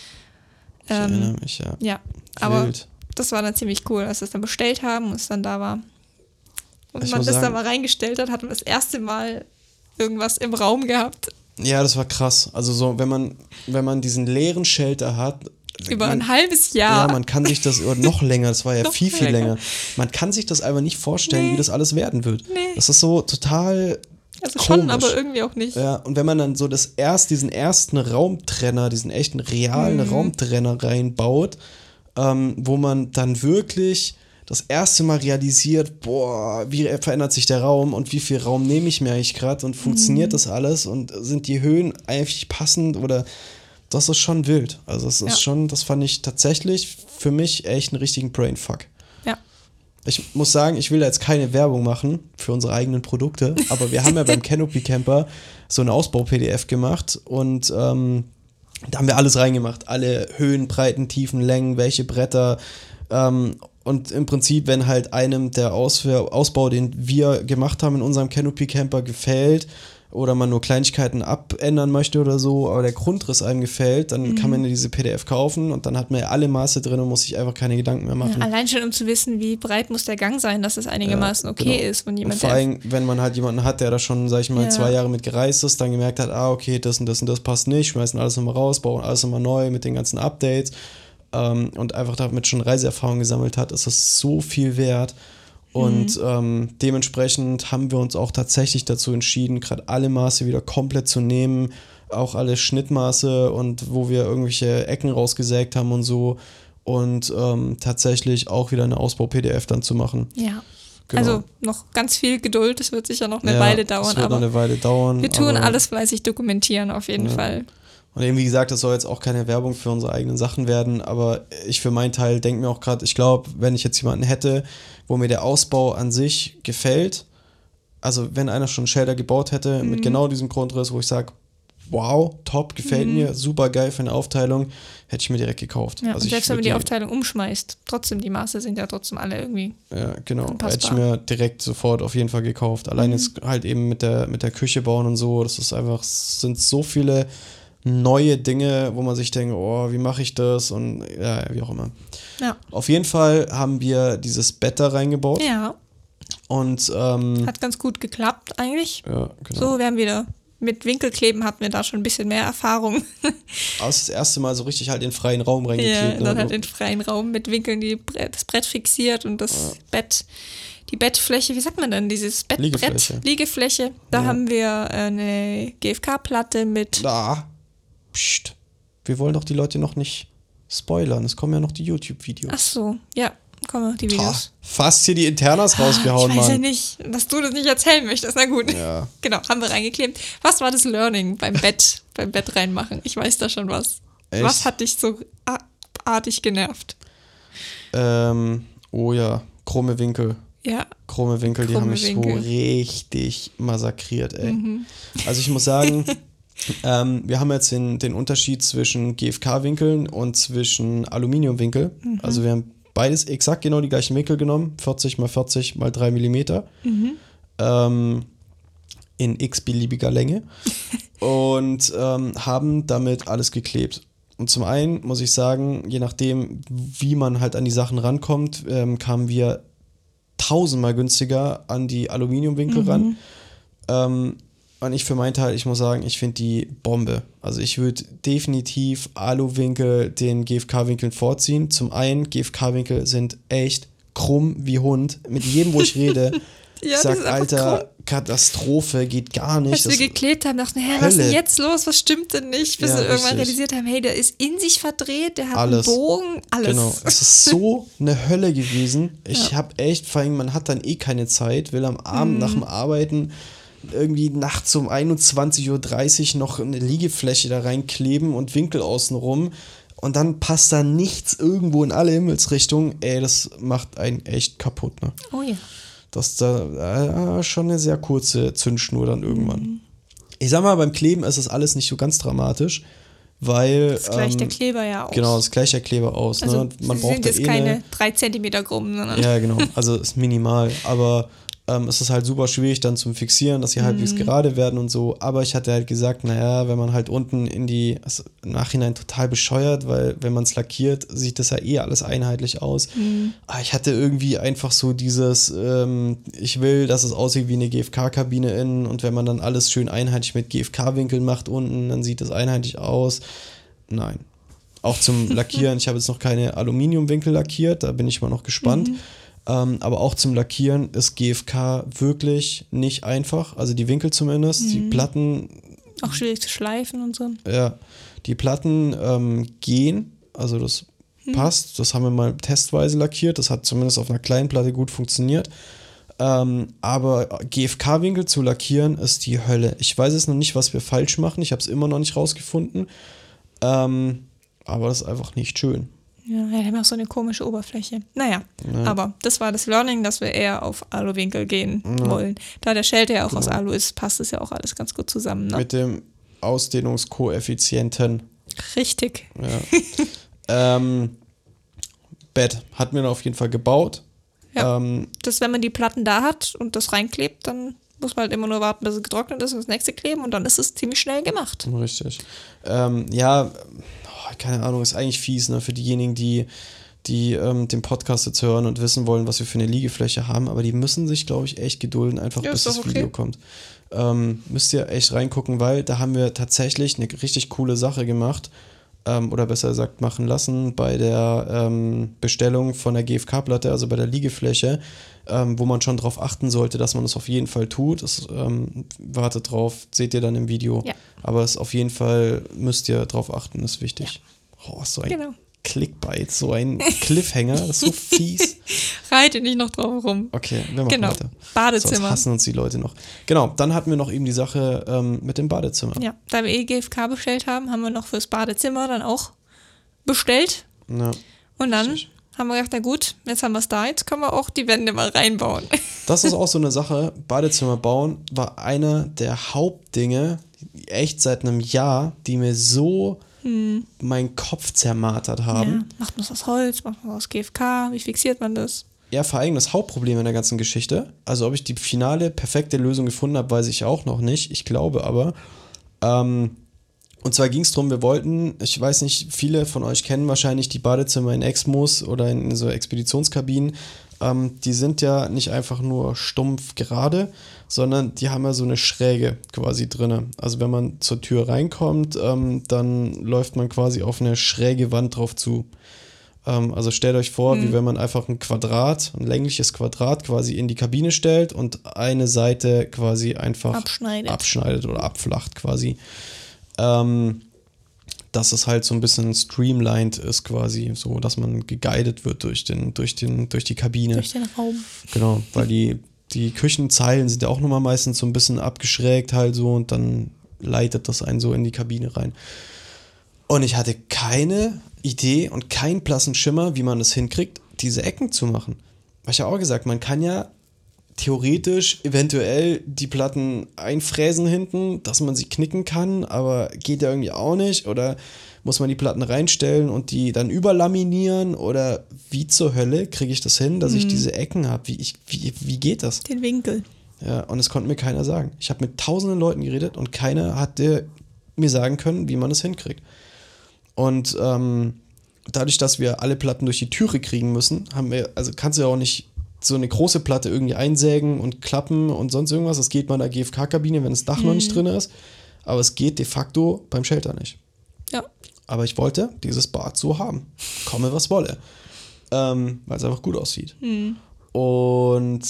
Ich ähm, erinnere mich, ja. Ja, aber Wild. Das war dann ziemlich cool, als wir es dann bestellt haben und es dann da war. Und ich man das sagen, dann mal reingestellt hat, hat man das erste Mal irgendwas im Raum gehabt. Ja, das war krass. Also so, wenn man, wenn man diesen leeren Shelter hat, über man, ein halbes Ja, Jahr. man kann sich das, oder noch länger, das war ja noch viel, viel länger. länger. Man kann sich das einfach nicht vorstellen, nee. wie das alles werden wird. Nee. Das ist so total Also komisch. schon, aber irgendwie auch nicht. Ja, und wenn man dann so das erst, diesen ersten Raumtrenner, diesen echten realen mhm. Raumtrenner reinbaut, ähm, wo man dann wirklich das erste Mal realisiert, boah, wie verändert sich der Raum und wie viel Raum nehme ich mir eigentlich gerade und funktioniert mhm. das alles und sind die Höhen eigentlich passend oder das ist schon wild. Also es ist ja. schon, das fand ich tatsächlich für mich echt einen richtigen Brainfuck. Ja. Ich muss sagen, ich will da jetzt keine Werbung machen für unsere eigenen Produkte, aber wir haben ja beim Canopy Camper so eine Ausbau-P D F gemacht und ähm, da haben wir alles reingemacht. Alle Höhen, Breiten, Tiefen, Längen, welche Bretter ähm, und im Prinzip, wenn halt einem der Aus- Ausbau, den wir gemacht haben in unserem Canopy Camper gefällt, oder man nur Kleinigkeiten abändern möchte oder so, aber der Grundriss einem gefällt, dann mhm. kann man ja diese P D F kaufen und dann hat man ja alle Maße drin und muss sich einfach keine Gedanken mehr machen. Ja, allein schon, um zu wissen, wie breit muss der Gang sein, dass es einigermaßen ja, okay genau. ist. Wenn jemand und vor allem, wenn man halt jemanden hat, der da schon, sag ich mal, ja. zwei Jahre mit gereist ist, dann gemerkt hat, ah, okay, das und das und das passt nicht, schmeißen alles nochmal raus, bauen alles nochmal neu mit den ganzen Updates ähm, und einfach damit schon Reiseerfahrung gesammelt hat, ist das so viel wert. Und mhm. ähm, dementsprechend haben wir uns auch tatsächlich dazu entschieden, gerade alle Maße wieder komplett zu nehmen, auch alle Schnittmaße und wo wir irgendwelche Ecken rausgesägt haben und so und ähm, tatsächlich auch wieder eine Ausbau-P D F dann zu machen. Ja, genau. Also noch ganz viel Geduld, es wird sicher noch eine ja, Weile dauern, es wird aber noch eine Weile dauern, wir tun aber, alles fleißig dokumentieren auf jeden ja. Fall. Und eben wie gesagt, das soll jetzt auch keine Werbung für unsere eigenen Sachen werden, aber ich für meinen Teil denke mir auch gerade, ich glaube, wenn ich jetzt jemanden hätte, wo mir der Ausbau an sich gefällt, also wenn einer schon einen Shelter gebaut hätte, mhm. mit genau diesem Grundriss, wo ich sage, wow, top, gefällt mhm. mir, super geil für eine Aufteilung, hätte ich mir direkt gekauft. Ja, also und selbst ich wenn man die die, Aufteilung umschmeißt, trotzdem, die Maße sind ja trotzdem alle irgendwie ja, genau, anpassbar. hätte ich mir direkt sofort auf jeden Fall gekauft. Allein mhm. jetzt halt eben mit der, mit der Küche bauen und so, das ist einfach, es sind so viele neue Dinge, wo man sich denkt, oh, wie mache ich das und ja, wie auch immer. Ja. Auf jeden Fall haben wir dieses Bett da reingebaut. Ja. Und ähm, hat ganz gut geklappt eigentlich. Ja, genau. So, wir haben wieder mit Winkelkleben hatten wir da schon ein bisschen mehr Erfahrung. Aber das erste Mal so richtig halt in den freien Raum reingeklebt. Ja, dann ne? halt in den freien Raum mit Winkeln die Brett, das Brett fixiert und das ja. Bett, die Bettfläche, wie sagt man denn, dieses Bettbrett, Liegefläche. Liegefläche. Da ja. haben wir eine G F K-Platte mit. Da. Psst. Wir wollen doch die Leute noch nicht spoilern. Es kommen ja noch die YouTube-Videos. Ach so, ja. Kommen noch die Videos. Oh, fast hier die Internas rausgehauen, Mann. Ich weiß Mann. ja nicht, dass du das nicht erzählen möchtest. Na gut. Ja. Genau, haben wir reingeklebt. Was war das Learning beim Bett, beim Bett reinmachen? Ich weiß da schon was. Echt? Was hat dich so artig genervt? Ähm, oh ja, krumme Winkel. Ja. Krumme Winkel, die Krumme haben mich Winkel. so richtig massakriert, ey. Mhm. Also ich muss sagen, ähm, wir haben jetzt den, den Unterschied zwischen G F K-Winkeln und zwischen Aluminiumwinkel. Mhm. Also wir haben beides exakt genau die gleichen Winkel genommen, vierzig mal vierzig mal drei Millimeter, mhm. ähm, in x-beliebiger Länge und ähm, haben damit alles geklebt. Und zum einen muss ich sagen, je nachdem, wie man halt an die Sachen rankommt, ähm, kamen wir tausendmal günstiger an die Aluminiumwinkel mhm. ran. Ähm, Und ich für meinen Teil, ich muss sagen, ich finde die Bombe. Also ich würde definitiv Aluwinkel den G F K-Winkeln vorziehen. Zum einen, G F K-Winkel sind echt krumm wie Hund. Mit jedem, wo ich rede, ja, ich sag, Alter, krumm. Katastrophe, geht gar nicht. Als wir das geklebt haben, dachten wir, hä, was ist denn jetzt los? Was stimmt denn nicht? Bis ja, wir irgendwann richtig. realisiert haben, hey, der ist in sich verdreht, der hat alles. einen Bogen, alles. Genau, es ist so eine Hölle gewesen. Ich ja. habe echt, vor allem, man hat dann eh keine Zeit, will am Abend mhm. nach dem Arbeiten irgendwie nachts um einundzwanzig Uhr dreißig noch eine Liegefläche da reinkleben und Winkel außenrum und dann passt da nichts irgendwo in alle Himmelsrichtungen. Ey, das macht einen echt kaputt, ne? Oh ja. Das ist da äh, schon eine sehr kurze Zündschnur dann irgendwann. Mhm. Ich sag mal, beim Kleben ist das alles nicht so ganz dramatisch, weil das gleicht ähm, der Kleber ja aus. Genau, das gleicht der Kleber aus. Also, ne? Man sie braucht sind da jetzt eh keine eine, drei Zentimeter krumm, sondern. Ja, genau. Also ist minimal. Aber ähm, es ist halt super schwierig dann zum Fixieren, dass sie halbwegs mhm. gerade werden und so. Aber ich hatte halt gesagt, naja, wenn man halt unten in die, also im Nachhinein total bescheuert, weil wenn man es lackiert, sieht das ja eh alles einheitlich aus. Mhm. Aber ich hatte irgendwie einfach so dieses, ähm, ich will, dass es aussieht wie eine G F K-Kabine innen und wenn man dann alles schön einheitlich mit G F K-Winkeln macht unten, dann sieht das einheitlich aus. Nein. Auch zum Lackieren, ich habe jetzt noch keine Aluminiumwinkel lackiert, da bin ich mal noch gespannt. Mhm. Ähm, aber auch zum Lackieren ist G F K wirklich nicht einfach. Also die Winkel zumindest, mhm. die Platten. Auch schwierig zu schleifen und so. Ja, die Platten ähm, gehen, also das mhm. passt. Das haben wir mal testweise lackiert. Das hat zumindest auf einer kleinen Platte gut funktioniert. Ähm, aber G F K-Winkel zu lackieren ist die Hölle. Ich weiß es noch nicht, was wir falsch machen. Ich habe es immer noch nicht rausgefunden. Ähm, aber das ist einfach nicht schön. Ja, wir haben auch so eine komische Oberfläche. Naja, ja. aber das war das Learning, dass wir eher auf Aluwinkel gehen ja. wollen. Da der Shelter ja auch genau. aus Alu ist, passt es ja auch alles ganz gut zusammen. Ne? Mit dem Ausdehnungskoeffizienten. Richtig. Ja. ähm, Bett hatten wir auf jeden Fall gebaut. Ja, ähm, das, wenn man die Platten da hat und das reinklebt, dann muss man halt immer nur warten, bis es getrocknet ist und das nächste kleben und dann ist es ziemlich schnell gemacht. Richtig. Ähm, ja, oh, keine Ahnung, ist eigentlich fies, ne, für diejenigen, die, die ähm, den Podcast jetzt hören und wissen wollen, was wir für eine Liegefläche haben, aber die müssen sich, glaube ich, echt gedulden, einfach ja, bis das okay. Video kommt. Ähm, müsst ihr echt reingucken, weil da haben wir tatsächlich eine richtig coole Sache gemacht, ähm, oder besser gesagt machen lassen bei der ähm, Bestellung von der G F K-Platte, also bei der Liegefläche, ähm, wo man schon darauf achten sollte, dass man das auf jeden Fall tut. Das, ähm, wartet drauf, seht ihr dann im Video. Ja. Aber es auf jeden Fall müsst ihr drauf achten, ist wichtig. Ja. Oh, so ein genau. Clickbait, so ein Cliffhanger, das ist so fies. Reite nicht noch drauf rum. Okay, wir machen genau. weiter. Badezimmer. Sonst hassen uns die Leute noch. Genau, dann hatten wir noch eben die Sache ähm, mit dem Badezimmer. Ja, da wir eh G F K bestellt haben, haben wir noch fürs Badezimmer dann auch bestellt. Ja, und dann richtig. haben wir gedacht, na gut, jetzt haben wir es da, jetzt können wir auch die Wände mal reinbauen. Das ist auch so eine Sache. Badezimmer bauen war einer der Hauptdinge, echt seit einem Jahr, die mir so hm. meinen Kopf zermartert haben. Ja. Macht man das aus Holz, macht man das aus G F K, wie fixiert man das? Ja, vor allem das Hauptproblem in der ganzen Geschichte. Also ob ich die finale, perfekte Lösung gefunden habe, weiß ich auch noch nicht. Ich glaube aber. Ähm, und zwar ging es darum, wir wollten, ich weiß nicht, viele von euch kennen wahrscheinlich die Badezimmer in Exmos oder in so Expeditionskabinen. Ähm, die sind ja nicht einfach nur stumpf gerade, sondern die haben ja so eine Schräge quasi drin. Also wenn man zur Tür reinkommt, ähm, dann läuft man quasi auf eine schräge Wand drauf zu. Ähm, also stellt euch vor, mhm. wie wenn man einfach ein Quadrat, ein längliches Quadrat quasi in die Kabine stellt und eine Seite quasi einfach abschneidet, abschneidet oder abflacht quasi. Ähm, dass es halt so ein bisschen streamlined ist quasi, so dass man geguidet wird durch den, durch den, durch die Kabine. Durch den Raum. Genau, weil die, die Küchenzeilen sind ja auch nochmal meistens so ein bisschen abgeschrägt halt so und dann leitet das einen so in die Kabine rein. Und ich hatte keine Idee und keinen blassen Schimmer, wie man es hinkriegt, diese Ecken zu machen. Weil ich ja auch gesagt, man kann ja theoretisch eventuell die Platten einfräsen hinten, dass man sie knicken kann, aber geht ja irgendwie auch nicht. Oder muss man die Platten reinstellen und die dann überlaminieren? Oder wie zur Hölle kriege ich das hin, dass mhm. ich diese Ecken habe? Wie, ich, wie, wie geht das? Den Winkel. Ja, und es konnte mir keiner sagen. Ich habe mit tausenden Leuten geredet und keiner hatte mir sagen können, wie man es hinkriegt. Und ähm, dadurch, dass wir alle Platten durch die Türe kriegen müssen, haben wir, also kannst du ja auch nicht so eine große Platte irgendwie einsägen und klappen und sonst irgendwas. Das geht bei einer G F K-Kabine, wenn das Dach mhm. noch nicht drin ist. Aber es geht de facto beim Shelter nicht. Ja. Aber ich wollte dieses Bad so haben. Komme, was wolle. Ähm, weil es einfach gut aussieht. Mhm. Und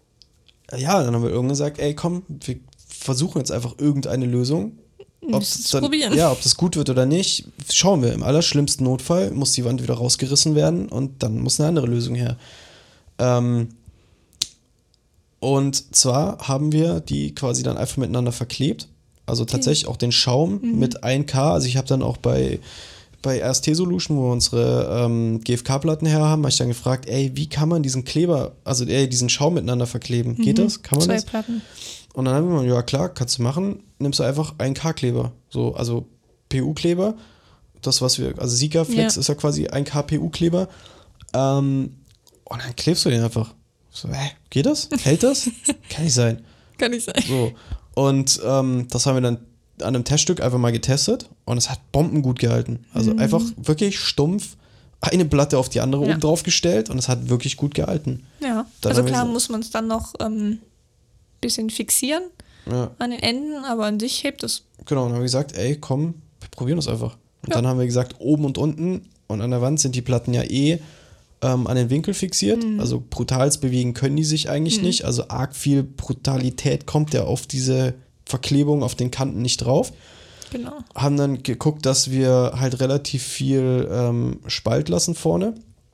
ja, dann haben wir irgendwann gesagt, ey, komm, wir versuchen jetzt einfach irgendeine Lösung. Ob das dann, ja, ob das gut wird oder nicht, schauen wir. Im allerschlimmsten Notfall muss die Wand wieder rausgerissen werden und dann muss eine andere Lösung her. Ähm, und zwar haben wir die quasi dann einfach miteinander verklebt. Also okay. tatsächlich auch den Schaum mhm. mit eins K. Also ich habe dann auch bei, bei R S T Solution, wo wir unsere ähm, G F K-Platten her haben, habe ich dann gefragt, ey, wie kann man diesen Kleber, also ey, diesen Schaum miteinander verkleben? Mhm. Geht das? Kann man Zwei das? Platten. Und dann haben wir gesagt, ja klar, kannst du machen. Nimmst du einfach eins K-Kleber. So, also P U-Kleber. Das, was wir, also Sikaflex ja. ist ja quasi eins K P U-Kleber. Ähm, und dann klebst du den einfach. So, hä, geht das? Hält das? Kann nicht sein. Kann nicht sein. So. Und ähm, das haben wir dann an einem Teststück einfach mal getestet und es hat bombengut gehalten. Also mhm. einfach wirklich stumpf eine Platte auf die andere ja. oben drauf gestellt und es hat wirklich gut gehalten. Ja, dann also klar muss man es dann noch ein ähm, bisschen fixieren ja. an den Enden, aber an sich hebt es. Genau, und dann haben wir gesagt, ey, komm, wir probieren das einfach. Und ja. dann haben wir gesagt, oben und unten und an der Wand sind die Platten ja eh ähm, an den Winkel fixiert. Mhm. Also brutals bewegen können die sich eigentlich mhm. nicht. Also arg viel Brutalität kommt ja auf diese Verklebung auf den Kanten nicht drauf. Genau. Haben dann geguckt, dass wir halt relativ viel ähm, Spalt lassen vorne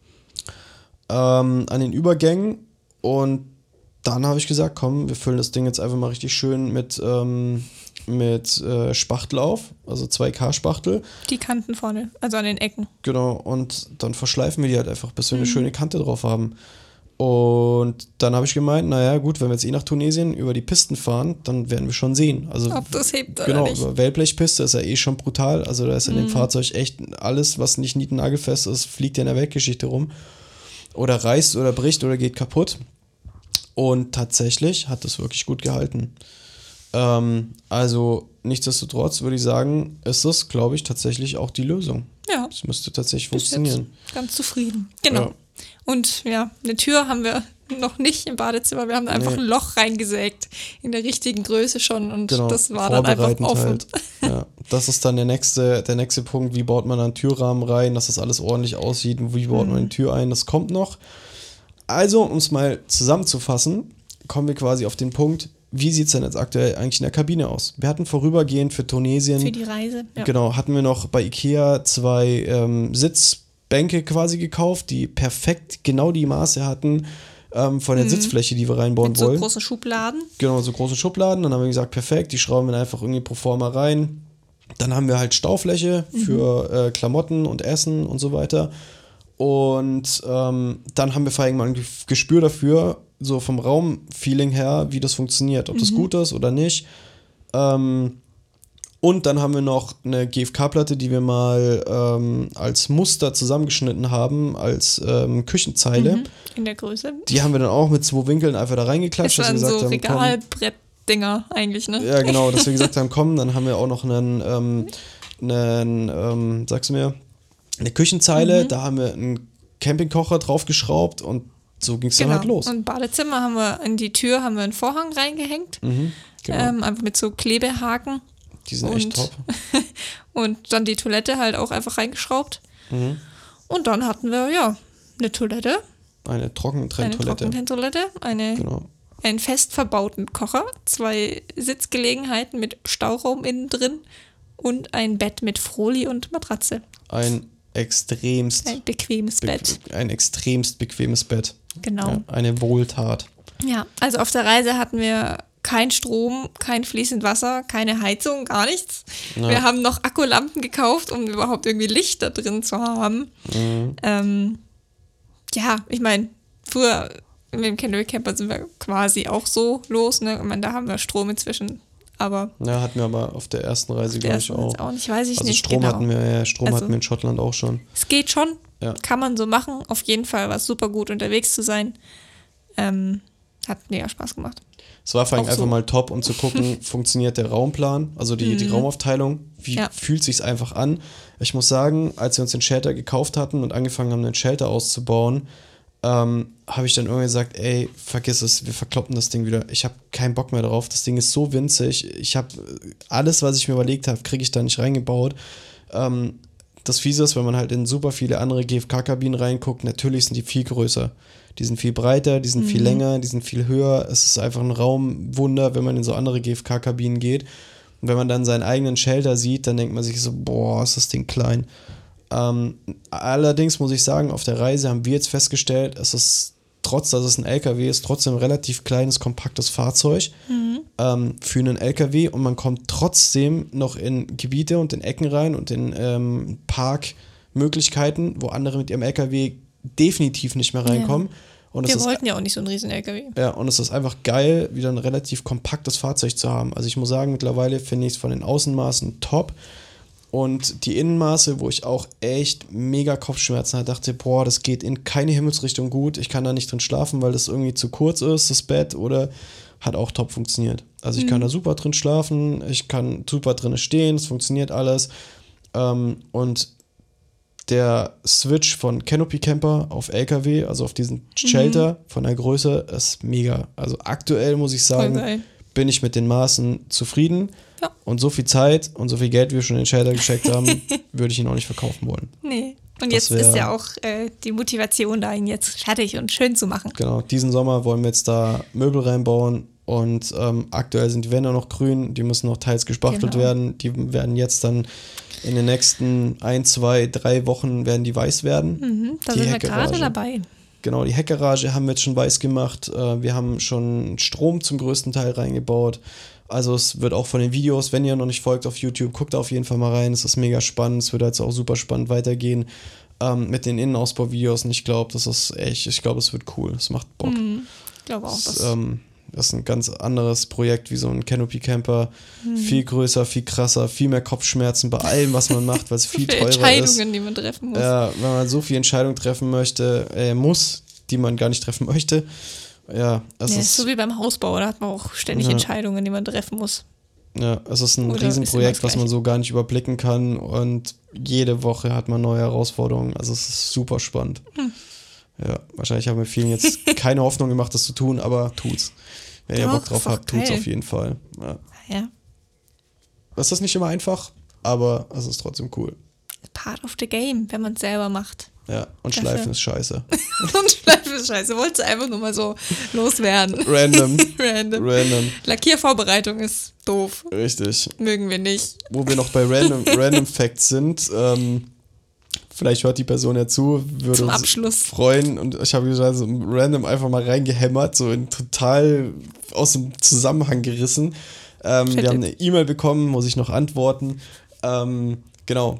ähm, an den Übergängen und dann habe ich gesagt, komm, wir füllen das Ding jetzt einfach mal richtig schön mit, ähm, mit äh, Spachtel auf, also zwei K Spachtel. Die Kanten vorne, also an den Ecken. Genau, und dann verschleifen wir die halt einfach, bis wir mhm. eine schöne Kante drauf haben. Und dann habe ich gemeint, naja gut, wenn wir jetzt eh nach Tunesien über die Pisten fahren, dann werden wir schon sehen. Also, ob das hebt oder genau, nicht. Genau, Wellblechpiste ist ja eh schon brutal. Also da ist in mm. dem Fahrzeug echt alles, was nicht nietennagelfest ist, fliegt ja in der Weltgeschichte rum. Oder reißt oder bricht oder geht kaputt. Und tatsächlich hat das wirklich gut gehalten. Ähm, also nichtsdestotrotz würde ich sagen, ist das, glaube ich, tatsächlich auch die Lösung. Ja. Das müsste tatsächlich funktionieren. Ganz zufrieden. Genau. Ja. Und ja, eine Tür haben wir noch nicht im Badezimmer. Wir haben da einfach nee. ein Loch reingesägt. In der richtigen Größe schon. Und genau. das war dann einfach offen. Halt. Ja. Das ist dann der nächste, der nächste Punkt. Wie baut man einen Türrahmen rein, dass das alles ordentlich aussieht? Wie baut man eine Tür ein? Das kommt noch. Also, um es mal zusammenzufassen, kommen wir quasi auf den Punkt, wie sieht es denn jetzt aktuell eigentlich in der Kabine aus? Wir hatten vorübergehend für Tunesien. Für die Reise, ja. Genau, hatten wir noch bei Ikea zwei ähm, Sitzbänke quasi gekauft, die perfekt genau die Maße hatten ähm, von der mhm. Sitzfläche, die wir reinbauen Mit wollen. so großen Schubladen. Genau, so große Schubladen. Dann haben wir gesagt, perfekt, die schrauben wir einfach irgendwie pro forma rein. Dann haben wir halt Staufläche mhm. für äh, Klamotten und Essen und so weiter. Und ähm, dann haben wir vor allem mal ein Gespür dafür, so vom Raumfeeling her, wie das funktioniert, ob das Mhm. gut ist oder nicht. Ähm, und dann haben wir noch eine G F K-Platte, die wir mal ähm, als Muster zusammengeschnitten haben, als ähm, Küchenzeile. Mhm. In der Größe. Die haben wir dann auch mit zwei Winkeln einfach da Das reingeklatscht, dass wir waren gesagt so haben, komm, Regalbrettdinger eigentlich, ne? ja, genau, dass wir gesagt haben, komm, dann haben wir auch noch einen, ähm, einen ähm, sagst du mir, eine Küchenzeile, Mhm. da haben wir einen Campingkocher draufgeschraubt und so ging es dann halt los. Und Badezimmer haben wir, in die Tür haben wir einen Vorhang reingehängt. Mhm, genau. Ähm, einfach mit so Klebehaken. Die sind echt und- top. Und dann die Toilette halt auch einfach reingeschraubt. Mhm. Und dann hatten wir, ja, eine Toilette, Eine eine Trockentrenntoilette. Trockentrenntoilette, eine, Genau. einen fest verbauten Kocher, zwei Sitzgelegenheiten mit Stauraum innen drin und ein Bett mit Froli und Matratze. Ein extremst, Ein bequemes bequ- Bett. ein extremst bequemes Bett. Genau. Ja, eine Wohltat. Ja, also auf der Reise hatten wir kein Strom, kein fließend Wasser, keine Heizung, gar nichts. Ja. Wir haben noch Akkulampen gekauft, um überhaupt irgendwie Licht da drin zu haben. Mhm. Ähm, ja, ich meine, früher mit dem Canary Camper sind wir quasi auch so los. Ne? Ich meine, da haben wir Strom inzwischen, aber Ja, hatten wir aber auf der ersten Reise, der glaube ist ich, auch. jetzt auch nicht, weiß ich Also nicht Strom genau. hatten wir, ja, Strom Also- hatten wir in Schottland auch schon. Es geht schon, Ja. kann man so machen. Auf jeden Fall war es super gut, unterwegs zu sein. Ähm, hat mega Spaß gemacht. Es war vor allem Auch einfach so. mal top, um zu gucken, funktioniert der Raumplan, also die, die Raumaufteilung, wie Ja. fühlt sich's einfach an. Ich muss sagen, als wir uns den Shelter gekauft hatten und angefangen haben, den Shelter auszubauen, ähm, habe ich dann irgendwie gesagt, ey, vergiss es, wir verkloppen das Ding wieder. Ich habe keinen Bock mehr drauf. Das Ding ist so winzig. Ich habe alles, was ich mir überlegt habe, kriege ich da nicht reingebaut. Ähm, das Fiese ist, wenn man halt in super viele andere G F K-Kabinen reinguckt, natürlich sind die viel größer. Die sind viel breiter, die sind viel länger, die sind viel höher. Es ist einfach ein Raumwunder, wenn man in so andere G F K-Kabinen geht. Und wenn man dann seinen eigenen Shelter sieht, dann denkt man sich so, boah, ist das Ding klein. Ähm, allerdings muss ich sagen, auf der Reise haben wir jetzt festgestellt, es ist, trotz dass es ein L K W ist, trotzdem ein relativ kleines, kompaktes Fahrzeug ähm, für einen L K W und man kommt trotzdem noch in Gebiete und in Ecken rein und in ähm, Parkmöglichkeiten, wo andere mit ihrem L K W definitiv nicht mehr reinkommen. Und es Wir ist wollten ja auch nicht so einen riesen L K W. ja, und es ist einfach geil, wieder ein relativ kompaktes Fahrzeug zu haben. Also ich muss sagen, mittlerweile finde ich es von den Außenmaßen top. Und die Innenmaße, wo ich auch echt mega Kopfschmerzen hatte, dachte, boah, das geht in keine Himmelsrichtung gut. Ich kann da nicht drin schlafen, weil das irgendwie zu kurz ist, das Bett, oder hat auch top funktioniert. Also ich kann da super drin schlafen, ich kann super drin stehen, es funktioniert alles. Ähm, und der Switch von Canopy Camper auf L K W, also auf diesen Shelter von der Größe, ist mega. Also aktuell muss ich Voll sagen, geil. bin ich mit den Maßen zufrieden. Ja. Und so viel Zeit und so viel Geld, wie wir schon in den Shelter gesteckt haben, würde ich ihn auch nicht verkaufen wollen. Nee. Und Das jetzt ist wär- ja auch äh, die Motivation da, ihn jetzt fertig und schön zu machen. Genau, diesen Sommer wollen wir jetzt da Möbel reinbauen und ähm, aktuell sind die Wände noch grün, die müssen noch teils gespachtelt Genau. werden. Die werden jetzt dann in den nächsten ein, zwei, drei Wochen werden die weiß werden. Mhm, da Die sind wir Heckgarage. gerade dabei. Genau, die Heckgarage haben wir jetzt schon weiß gemacht. Äh, Wir haben schon Strom zum größten Teil reingebaut. Also es wird auch von den Videos, wenn ihr noch nicht folgt auf YouTube, guckt da auf jeden Fall mal rein. Es ist mega spannend. Es wird jetzt auch super spannend weitergehen ähm, mit den Innenausbauvideos. Und ich glaube, das ist echt, ich glaube, es wird cool. Es macht Bock. Ich glaube auch, Das, dass ähm, das ist ein ganz anderes Projekt wie so ein Canopy Camper. Viel größer, viel krasser, viel mehr Kopfschmerzen bei allem, was man macht, weil es viel viele teurer ist. Entscheidungen, die man treffen muss. Ja, wenn man so viel Entscheidungen treffen möchte, äh, muss, die man gar nicht treffen möchte. Ja, es Ja, ist, ist so wie beim Hausbau, da hat man auch ständig Ja. Entscheidungen, die man treffen muss. ja, es ist ein Oder ist immer Riesenprojekt, das was man Gleiche? so gar nicht überblicken kann und jede Woche hat man neue Herausforderungen. Also es ist super spannend. Hm. Ja, wahrscheinlich haben wir vielen jetzt keine Hoffnung gemacht, das zu tun, aber tut's. Wenn ihr Doch, Bock drauf ist doch habt, tut's geil. auf jeden Fall. Ja. Ja, Es ist nicht immer einfach, aber es ist trotzdem cool. part of the game, wenn man es selber macht. Ja, und Dafür. Schleifen ist scheiße. Und Schleifen ist scheiße. Wolltest du einfach nur mal so loswerden. Random. Random. Random. Lackiervorbereitung ist doof. Richtig. Mögen wir nicht. Wo wir noch bei Random, Random Facts sind, ähm, vielleicht hört die Person ja zu, würde Zum uns Abschluss. freuen. Und ich habe gesagt, so random einfach mal reingehämmert, so in total aus dem Zusammenhang gerissen. Ähm, Fette. wir haben eine E-Mail bekommen, muss ich noch antworten. Ähm, genau.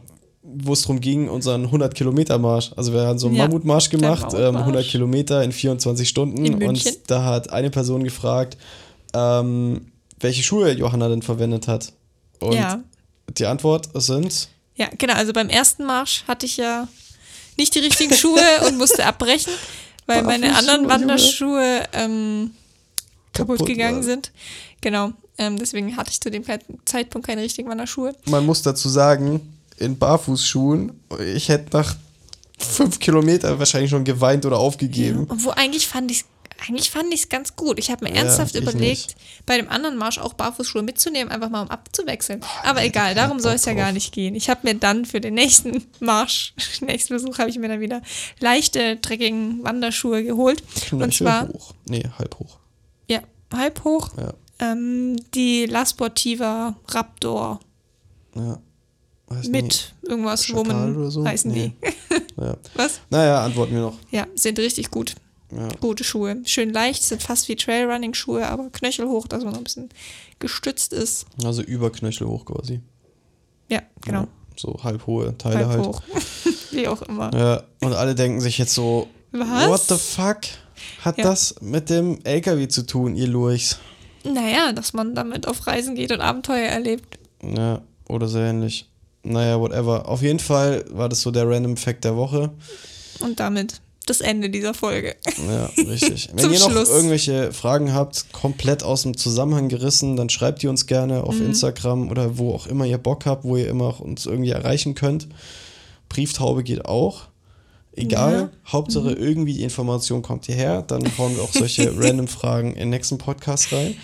wo es darum ging, unseren hundert-Kilometer-Marsch. Also wir haben so einen Ja, Mammutmarsch der gemacht, Mammutmarsch. ähm, hundert Kilometer in vierundzwanzig Stunden. In München. Und da hat eine Person gefragt, ähm, welche Schuhe Johanna denn verwendet hat. Und Ja. die Antwort sind... Ja, genau. Also beim ersten Marsch hatte ich ja nicht die richtigen Schuhe und musste abbrechen, weil meine Barfußschuhe, anderen Junge. Wanderschuhe ähm, kaputt, Kaputt gegangen waren. sind. Genau. Ähm, deswegen hatte ich zu dem Zeitpunkt keine richtigen Wanderschuhe. Man muss dazu sagen, in Barfußschuhen, ich hätte nach fünf Kilometern wahrscheinlich schon geweint oder aufgegeben. Obwohl eigentlich fand ich eigentlich fand ich es ganz gut. Ich habe mir Ja, ernsthaft ich überlegt, nicht. bei dem anderen Marsch auch Barfußschuhe mitzunehmen, einfach mal um abzuwechseln. Oh, Aber nee, egal, da darum keinen soll Bock es ja drauf. gar nicht gehen. Ich habe mir dann für den nächsten Marsch, nächsten Besuch, habe ich mir dann wieder leichte Trekking-Wanderschuhe geholt. Und Knöchel zwar, hoch. Nee, halb hoch. ja, halb hoch, Ja, ähm, die La Sportiva Raptor ja. Weiß mit irgendwas Schakal Woman oder so? heißen Nee. die. Ja. Was? Naja, antworten wir noch. Ja, sind richtig gut. Ja. Gute Schuhe. Schön leicht, sind fast wie Trailrunning-Schuhe, aber knöchelhoch, dass man noch ein bisschen gestützt ist. Also über Knöchel hoch quasi. Ja, genau. Ja, so halb hohe Teile Halb halt. hoch. Wie auch immer. Ja, und alle denken sich jetzt so, Was? what the fuck hat Ja. das mit dem L K W zu tun, ihr Lurchs? Naja, dass man damit auf Reisen geht und Abenteuer erlebt. Ja, oder so ähnlich. Naja, whatever. Auf jeden Fall war das so der Random Fact der Woche. Und damit das Ende dieser Folge. Ja, richtig. Wenn Zum ihr noch Schluss. irgendwelche Fragen habt, komplett aus dem Zusammenhang gerissen, dann schreibt ihr uns gerne auf Mhm. Instagram oder wo auch immer ihr Bock habt, wo ihr immer uns irgendwie erreichen könnt. Brieftaube geht auch. Egal, Ja. Hauptsache Mhm. irgendwie die Information kommt hierher, dann hauen wir auch solche random Fragen in den nächsten Podcast rein.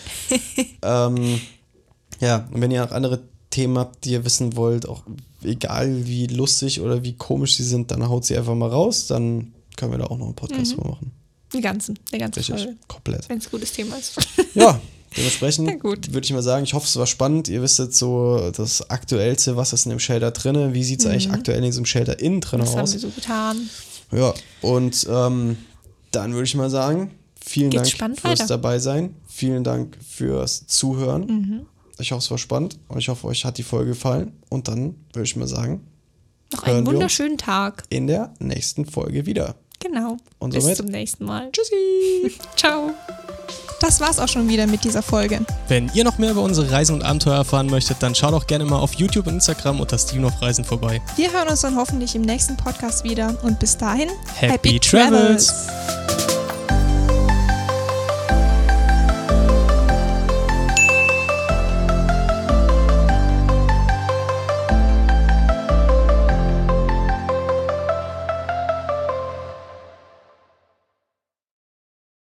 ähm, ja, und wenn ihr auch andere Themen habt, die ihr wissen wollt, auch egal wie lustig oder wie komisch sie sind, dann haut sie einfach mal raus, dann können wir da auch noch einen Podcast Mhm. drüber machen. Die ganzen, der ganze Richtig, Folge. komplett. Wenn es ein gutes Thema ist. Ja, dementsprechend Ja, gut. würde ich mal sagen, ich hoffe, es war spannend. Ihr wisst jetzt so das Aktuellste, was ist in dem Shelter drinne, wie sieht es eigentlich aktuell in diesem Shelter innen drin Was haben aus. wir so getan? Ja, und ähm, dann würde ich mal sagen, vielen Geht's Dank spannend fürs weiter. dabei sein. Vielen Dank fürs Zuhören. Mhm. Ich hoffe, es war spannend und ich hoffe, euch hat die Folge gefallen. Und dann würde ich mal sagen, Noch Hören einen wir uns? wunderschönen Tag. in der nächsten Folge wieder. Genau. Und Bis somit- zum nächsten Mal. Tschüssi! Ciao. Das war's auch schon wieder mit dieser Folge. Wenn ihr noch mehr über unsere Reisen und Abenteuer erfahren möchtet, dann schaut auch gerne mal auf YouTube und Instagram unter Steven auf Reisen vorbei. Wir hören uns dann hoffentlich im nächsten Podcast wieder und bis dahin Happy Travels!